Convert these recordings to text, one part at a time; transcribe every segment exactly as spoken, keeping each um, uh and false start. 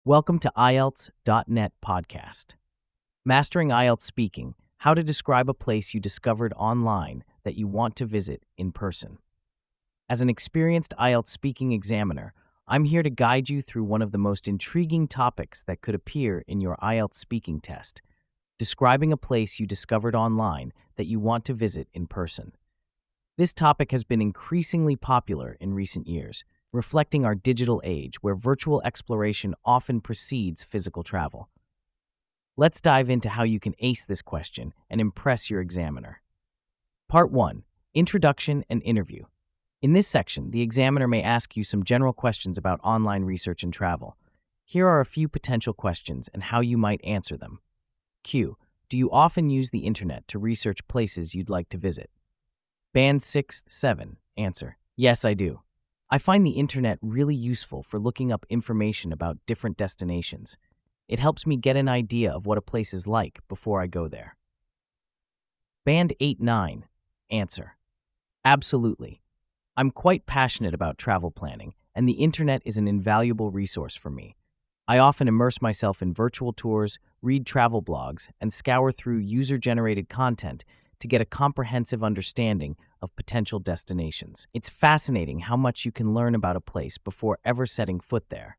Welcome to I E L T S dot net podcast. Mastering I E L T S Speaking, how to describe a place you discovered online that you want to visit in person. As an experienced I E L T S speaking examiner, I'm here to guide you through one of the most intriguing topics that could appear in your I E L T S speaking test, describing a place you discovered online that you want to visit in person. This topic has been increasingly popular in recent years, reflecting our digital age where virtual exploration often precedes physical travel. Let's dive into how you can ace this question and impress your examiner. Part one. Introduction and Interview. In this section, the examiner may ask you some general questions about online research and travel. Here are a few potential questions and how you might answer them. Q. Do you often use the internet to research places you'd like to visit? Band six seven. Answer. Yes, I do. I find the internet really useful for looking up information about different destinations. It helps me get an idea of what a place is like before I go there. Band eight nine. Answer. Absolutely. I'm quite passionate about travel planning, and the internet is an invaluable resource for me. I often immerse myself in virtual tours, read travel blogs, and scour through user-generated content to get a comprehensive understanding of potential destinations. It's fascinating how much you can learn about a place before ever setting foot there.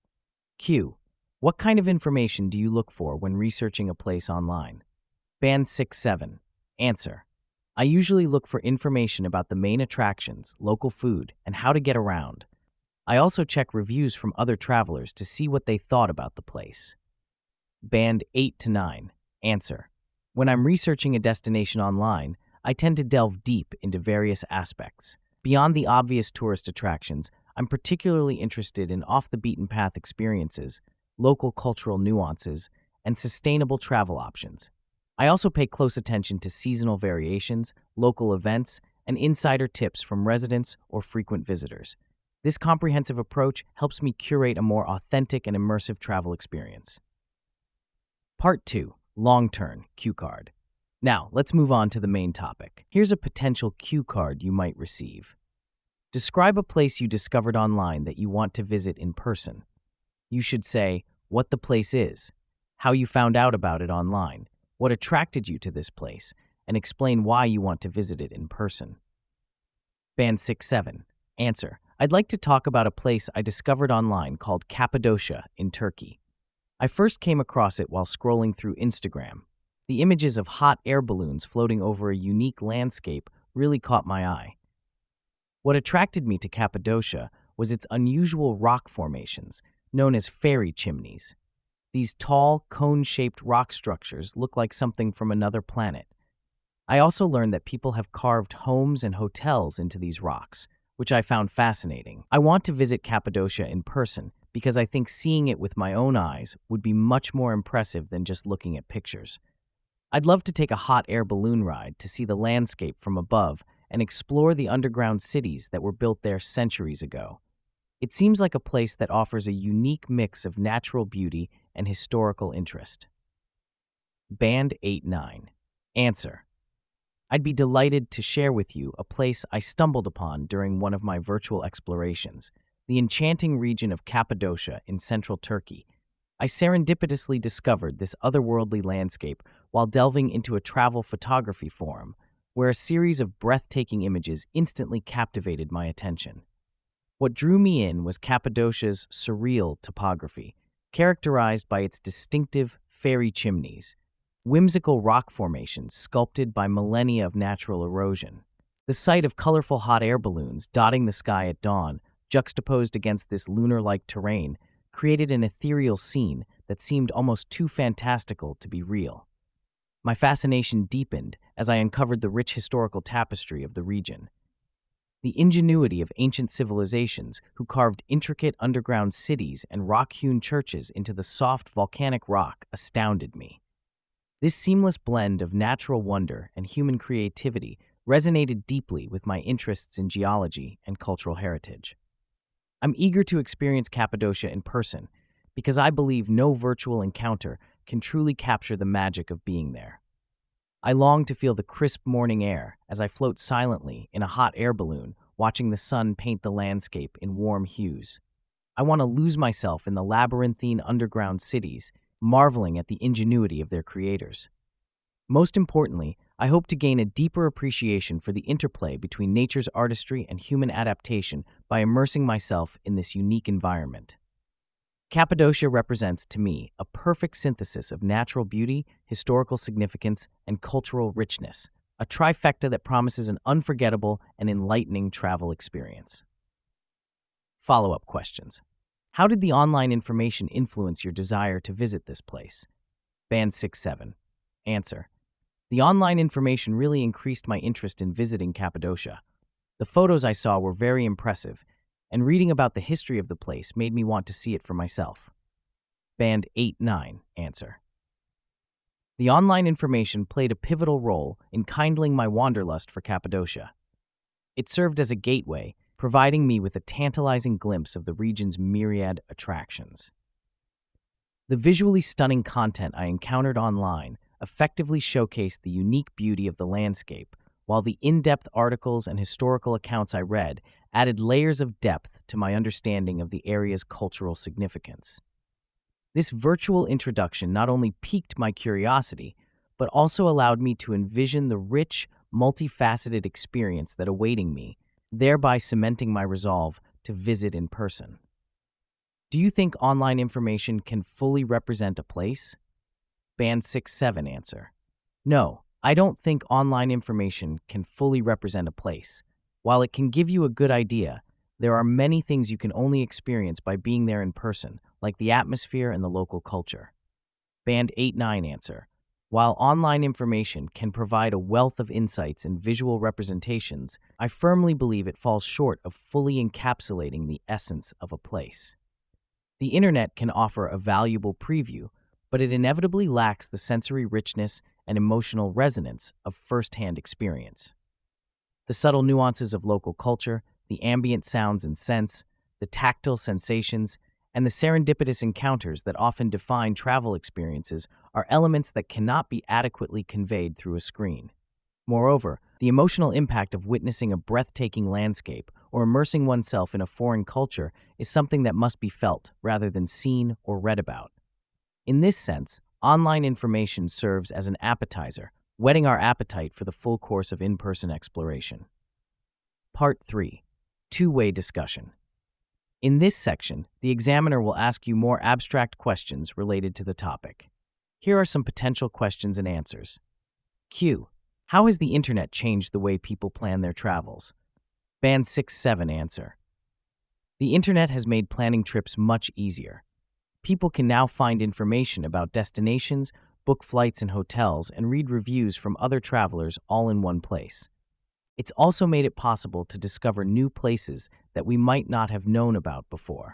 Q. What kind of information do you look for when researching a place online? Band six seven. Answer. I usually look for information about the main attractions, local food, and how to get around. I also check reviews from other travelers to see what they thought about the place. Band eight to nine. Answer. When I'm researching a destination online, I tend to delve deep into various aspects. Beyond the obvious tourist attractions, I'm particularly interested in off-the-beaten-path experiences, local cultural nuances, and sustainable travel options. I also pay close attention to seasonal variations, local events, and insider tips from residents or frequent visitors. This comprehensive approach helps me curate a more authentic and immersive travel experience. Part two. Long-term cue card. Now, let's move on to the main topic. Here's a potential cue card you might receive. Describe a place you discovered online that you want to visit in person. You should say what the place is, how you found out about it online, what attracted you to this place, and explain why you want to visit it in person. Band six seven. Answer. I'd like to talk about a place I discovered online called Cappadocia in Turkey. I first came across it while scrolling through Instagram. The images of hot air balloons floating over a unique landscape really caught my eye. What attracted me to Cappadocia was its unusual rock formations, known as fairy chimneys. These tall, cone-shaped rock structures look like something from another planet. I also learned that people have carved homes and hotels into these rocks, which I found fascinating. I want to visit Cappadocia in person because I think seeing it with my own eyes would be much more impressive than just looking at pictures. I'd love to take a hot air balloon ride to see the landscape from above and explore the underground cities that were built there centuries ago. It seems like a place that offers a unique mix of natural beauty and historical interest. Band eight nine. Answer. I'd be delighted to share with you a place I stumbled upon during one of my virtual explorations, the enchanting region of Cappadocia in central Turkey. I serendipitously discovered this otherworldly landscape while delving into a travel photography forum, where a series of breathtaking images instantly captivated my attention. What drew me in was Cappadocia's surreal topography, characterized by its distinctive fairy chimneys, whimsical rock formations sculpted by millennia of natural erosion. The sight of colorful hot air balloons dotting the sky at dawn, juxtaposed against this lunar-like terrain, created an ethereal scene that seemed almost too fantastical to be real. My fascination deepened as I uncovered the rich historical tapestry of the region. The ingenuity of ancient civilizations who carved intricate underground cities and rock-hewn churches into the soft volcanic rock astounded me. This seamless blend of natural wonder and human creativity resonated deeply with my interests in geology and cultural heritage. I'm eager to experience Cappadocia in person because I believe no virtual encounter can truly capture the magic of being there. I long to feel the crisp morning air as I float silently in a hot air balloon, watching the sun paint the landscape in warm hues. I want to lose myself in the labyrinthine underground cities, marveling at the ingenuity of their creators. Most importantly, I hope to gain a deeper appreciation for the interplay between nature's artistry and human adaptation by immersing myself in this unique environment. Cappadocia represents, to me, a perfect synthesis of natural beauty, historical significance, and cultural richness, a trifecta that promises an unforgettable and enlightening travel experience. Follow-up questions. How did the online information influence your desire to visit this place? Band six seven. Answer. The online information really increased my interest in visiting Cappadocia. The photos I saw were very impressive, and reading about the history of the place made me want to see it for myself. Band eight nine. Answer. The online information played a pivotal role in kindling my wanderlust for Cappadocia. It served as a gateway, providing me with a tantalizing glimpse of the region's myriad attractions. The visually stunning content I encountered online effectively showcased the unique beauty of the landscape, while the in-depth articles and historical accounts I read added layers of depth to my understanding of the area's cultural significance. This virtual introduction not only piqued my curiosity, but also allowed me to envision the rich, multifaceted experience that awaiting me, thereby cementing my resolve to visit in person. Do you think online information can fully represent a place? Band six seven. Answer. No, I don't think online information can fully represent a place. While it can give you a good idea, there are many things you can only experience by being there in person, like the atmosphere and the local culture. Band eight nine. Answer. While online information can provide a wealth of insights and visual representations, I firmly believe it falls short of fully encapsulating the essence of a place. The internet can offer a valuable preview, but it inevitably lacks the sensory richness and emotional resonance of first-hand experience. The subtle nuances of local culture, the ambient sounds and scents, the tactile sensations, and the serendipitous encounters that often define travel experiences are elements that cannot be adequately conveyed through a screen. Moreover, the emotional impact of witnessing a breathtaking landscape or immersing oneself in a foreign culture is something that must be felt rather than seen or read about. In this sense, online information serves as an appetizer, whetting our appetite for the full course of in-person exploration. Part three. Two-way discussion. In this section, the examiner will ask you more abstract questions related to the topic. Here are some potential questions and answers. Q. How has the internet changed the way people plan their travels? Band six seven. Answer. The internet has made planning trips much easier. People can now find information about destinations, book flights and hotels, and read reviews from other travelers all in one place. It's also made it possible to discover new places that we might not have known about before.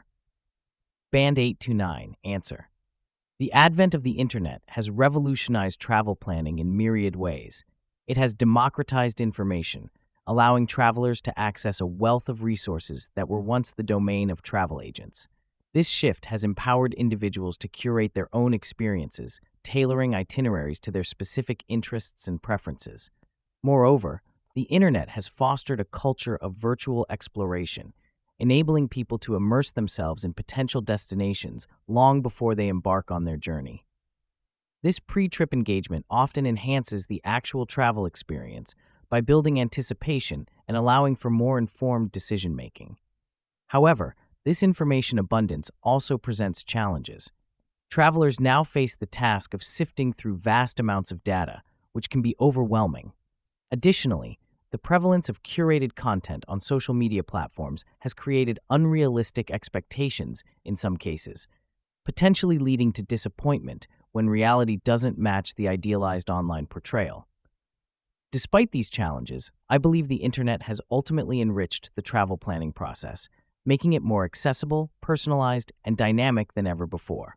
Band eight two nine. Answer. The advent of the internet has revolutionized travel planning in myriad ways. It has democratized information, allowing travelers to access a wealth of resources that were once the domain of travel agents. This shift has empowered individuals to curate their own experiences, tailoring itineraries to their specific interests and preferences. Moreover, the internet has fostered a culture of virtual exploration, enabling people to immerse themselves in potential destinations long before they embark on their journey. This pre-trip engagement often enhances the actual travel experience by building anticipation and allowing for more informed decision-making. However, this information abundance also presents challenges. Travelers now face the task of sifting through vast amounts of data, which can be overwhelming. Additionally, the prevalence of curated content on social media platforms has created unrealistic expectations in some cases, potentially leading to disappointment when reality doesn't match the idealized online portrayal. Despite these challenges, I believe the internet has ultimately enriched the travel planning process, making it more accessible, personalized, and dynamic than ever before.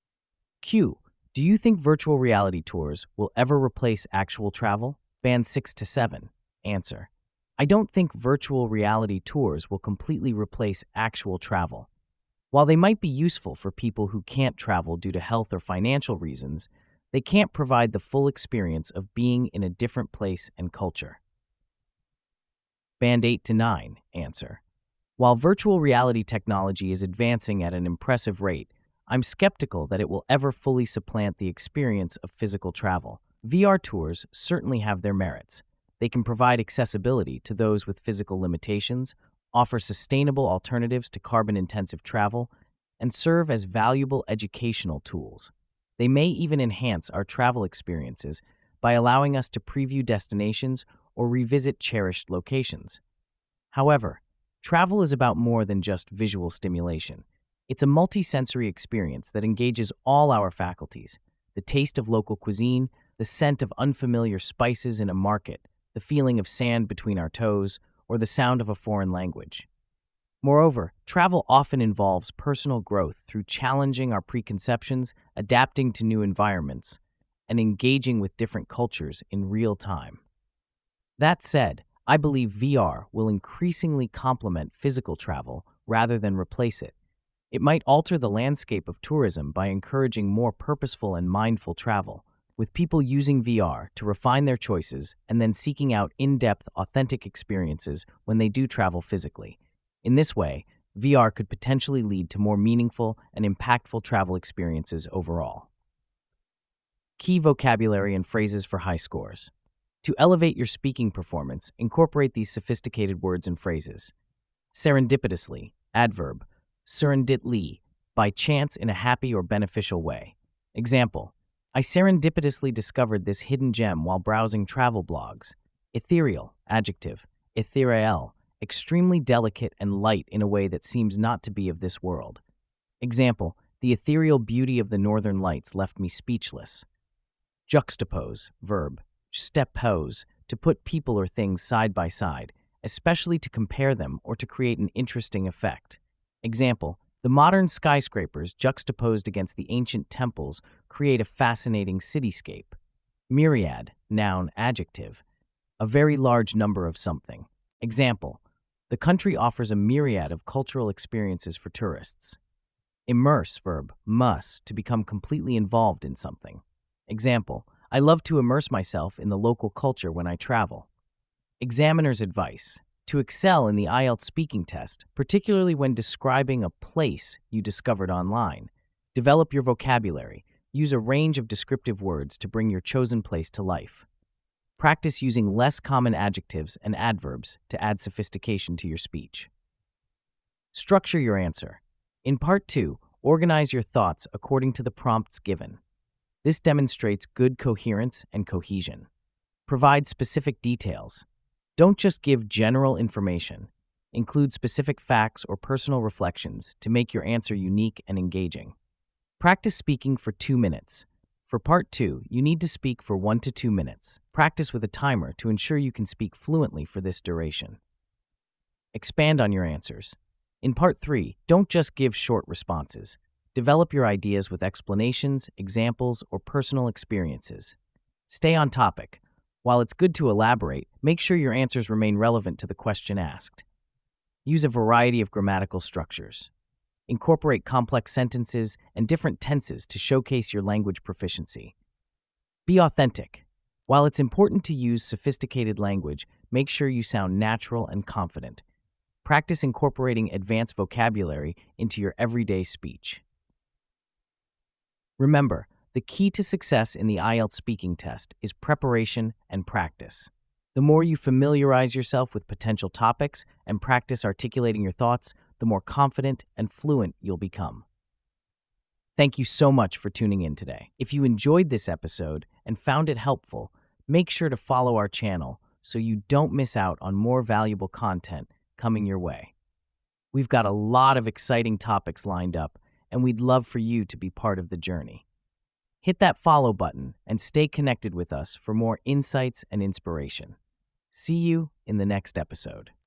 Q. Do you think virtual reality tours will ever replace actual travel? Band six to seven. Answer. I don't think virtual reality tours will completely replace actual travel. While they might be useful for people who can't travel due to health or financial reasons, they can't provide the full experience of being in a different place and culture. Band eight to nine. Answer. While virtual reality technology is advancing at an impressive rate, I'm skeptical that it will ever fully supplant the experience of physical travel. V R tours certainly have their merits. They can provide accessibility to those with physical limitations, offer sustainable alternatives to carbon-intensive travel, and serve as valuable educational tools. They may even enhance our travel experiences by allowing us to preview destinations or revisit cherished locations. However, travel is about more than just visual stimulation. It's a multi-sensory experience that engages all our faculties: the taste of local cuisine, the scent of unfamiliar spices in a market, the feeling of sand between our toes, or the sound of a foreign language. Moreover, travel often involves personal growth through challenging our preconceptions, adapting to new environments, and engaging with different cultures in real time. That said, I believe V R will increasingly complement physical travel rather than replace it. It might alter the landscape of tourism by encouraging more purposeful and mindful travel, with people using V R to refine their choices and then seeking out in-depth, authentic experiences when they do travel physically. In this way, V R could potentially lead to more meaningful and impactful travel experiences overall. Key vocabulary and phrases for high scores. To elevate your speaking performance, incorporate these sophisticated words and phrases. Serendipitously, adverb. Serendipitously, by chance in a happy or beneficial way. Example: I serendipitously discovered this hidden gem while browsing travel blogs. Ethereal, adjective. Ethereal, extremely delicate and light in a way that seems not to be of this world. Example: the ethereal beauty of the northern lights left me speechless. Juxtapose, verb. Stepose, to put people or things side by side, especially to compare them or to create an interesting effect. Example: the modern skyscrapers juxtaposed against the ancient temples create a fascinating cityscape. Myriad, noun, adjective. A very large number of something. Example: the country offers a myriad of cultural experiences for tourists. Immerse, verb. Must, to become completely involved in something. Example: I love to immerse myself in the local culture when I travel. Examiner's advice. To excel in the I E L T S speaking test, particularly when describing a place you discovered online, develop your vocabulary. Use a range of descriptive words to bring your chosen place to life. Practice using less common adjectives and adverbs to add sophistication to your speech. Structure your answer. In Part two, organize your thoughts according to the prompts given. This demonstrates good coherence and cohesion. Provide specific details. Don't just give general information. Include specific facts or personal reflections to make your answer unique and engaging. Practice speaking for two minutes. For Part two, you need to speak for one to two minutes. Practice with a timer to ensure you can speak fluently for this duration. Expand on your answers. In Part three, don't just give short responses. Develop your ideas with explanations, examples, or personal experiences. Stay on topic. While it's good to elaborate, make sure your answers remain relevant to the question asked. Use a variety of grammatical structures. Incorporate complex sentences and different tenses to showcase your language proficiency. Be authentic. While it's important to use sophisticated language, make sure you sound natural and confident. Practice incorporating advanced vocabulary into your everyday speech. Remember, the key to success in the I E L T S speaking test is preparation and practice. The more you familiarize yourself with potential topics and practice articulating your thoughts, the more confident and fluent you'll become. Thank you so much for tuning in today. If you enjoyed this episode and found it helpful, make sure to follow our channel so you don't miss out on more valuable content coming your way. We've got a lot of exciting topics lined up, and we'd love for you to be part of the journey. Hit that follow button and stay connected with us for more insights and inspiration. See you in the next episode.